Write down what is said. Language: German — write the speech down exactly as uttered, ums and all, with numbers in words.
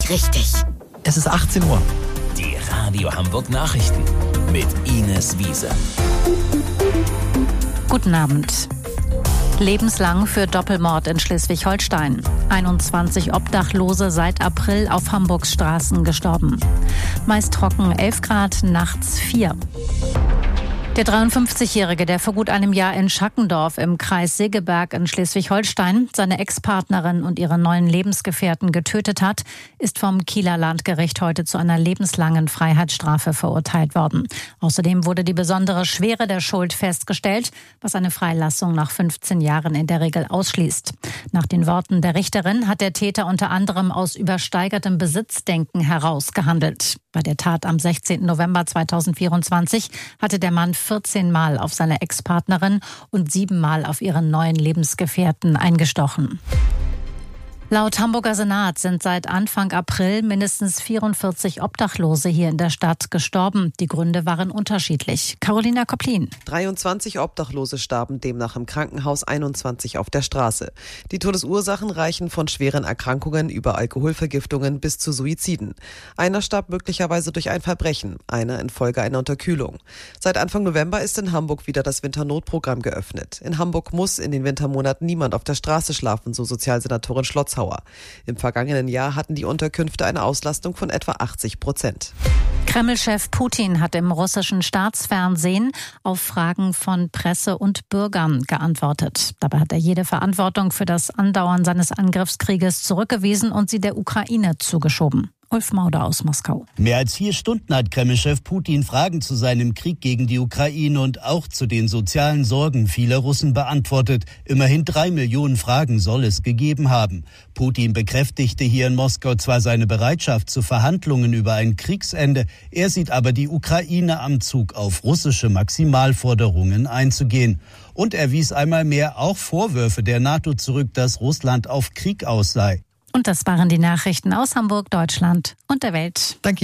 richtig. Es ist achtzehn Uhr. Die Radio Hamburg Nachrichten mit Ines Wiese. Guten Abend. Lebenslang für Doppelmord in Schleswig-Holstein. einundzwanzig Obdachlose seit April auf Hamburgs Straßen gestorben. Meist trocken elf Grad, nachts vier. Der dreiundfünfzigjährige, der vor gut einem Jahr in Schackendorf im Kreis Segeberg in Schleswig-Holstein seine Ex-Partnerin und ihren neuen Lebensgefährten getötet hat, ist vom Kieler Landgericht heute zu einer lebenslangen Freiheitsstrafe verurteilt worden. Außerdem wurde die besondere Schwere der Schuld festgestellt, was eine Freilassung nach fünfzehn Jahren in der Regel ausschließt. Nach den Worten der Richterin hat der Täter unter anderem aus übersteigertem Besitzdenken heraus gehandelt. Bei der Tat am sechzehnten November zweitausendvierundzwanzig hatte der Mann vierzehn Mal auf seine Ex-Partnerin und sieben Mal auf ihren neuen Lebensgefährten eingestochen. Laut Hamburger Senat sind seit Anfang April mindestens vierundvierzig Obdachlose hier in der Stadt gestorben. Die Gründe waren unterschiedlich. Carolina Koplin. dreiundzwanzig Obdachlose starben demnach im Krankenhaus, einundzwanzig auf der Straße. Die Todesursachen reichen von schweren Erkrankungen über Alkoholvergiftungen bis zu Suiziden. Einer starb möglicherweise durch ein Verbrechen, einer infolge einer Unterkühlung. Seit Anfang November ist in Hamburg wieder das Winternotprogramm geöffnet. In Hamburg muss in den Wintermonaten niemand auf der Straße schlafen, so Sozialsenatorin Schlotzhauer. Im vergangenen Jahr hatten die Unterkünfte eine Auslastung von etwa achtzig Prozent. Kreml-Chef Putin hat im russischen Staatsfernsehen auf Fragen von Presse und Bürgern geantwortet. Dabei hat er jede Verantwortung für das Andauern seines Angriffskrieges zurückgewiesen und sie der Ukraine zugeschoben. Ulf Mauder aus Moskau. Mehr als vier Stunden hat Kreml-Chef Putin Fragen zu seinem Krieg gegen die Ukraine und auch zu den sozialen Sorgen vieler Russen beantwortet. Immerhin drei Millionen Fragen soll es gegeben haben. Putin bekräftigte hier in Moskau zwar seine Bereitschaft zu Verhandlungen über ein Kriegsende, er sieht aber die Ukraine am Zug, auf russische Maximalforderungen einzugehen. Und er wies einmal mehr auch Vorwürfe der NATO zurück, dass Russland auf Krieg aus sei. Und das waren die Nachrichten aus Hamburg, Deutschland und der Welt. Danke.